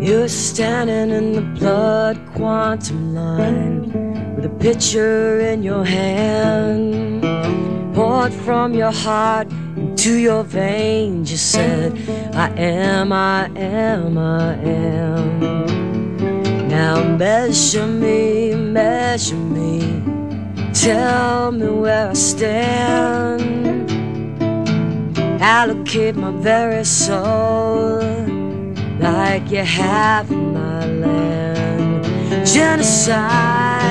You're standing in the blood quantum line with a pitcher in your hand, poured from your heart into your veins. You said, I am, I am, I am. Now measure me, tell me where I stand. Allocate my very soul like you have my land. Genocide.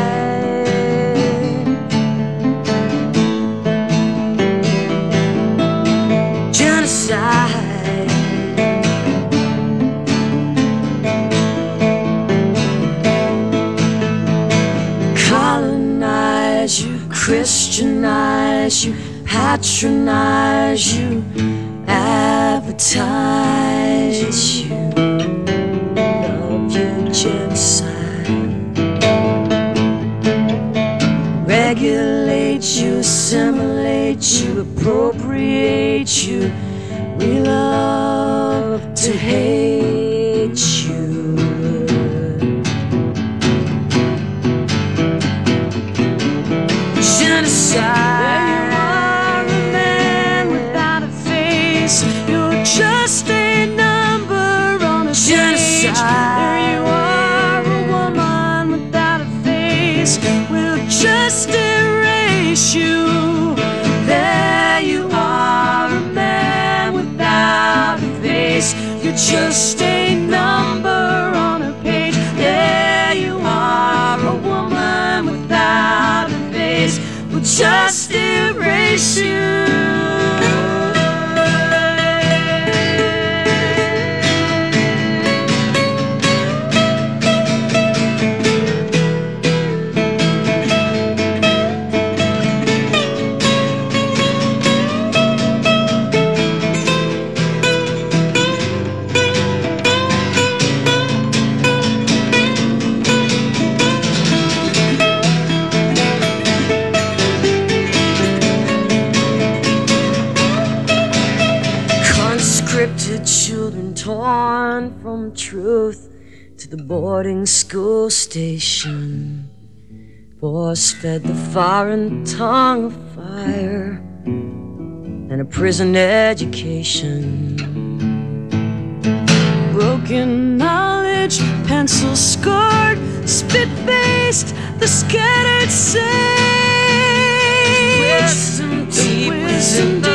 Genocide. Colonize you, Christianize you, patronize you, advertise you, love you, genocide. Regulate you, assimilate you, appropriate you. We love to hate you. Genocide. Just a number on a page. There you are, a woman without a face. We'll just erase you. There you are, a man without a face. You're just a number on a page. There you are, a woman without a face. We'll just erase you. Children torn from truth to the boarding school station, force-fed the foreign tongue of fire and a prison education. Broken knowledge, pencil scored, spit-faced, the scattered sage. Wisdom deep within the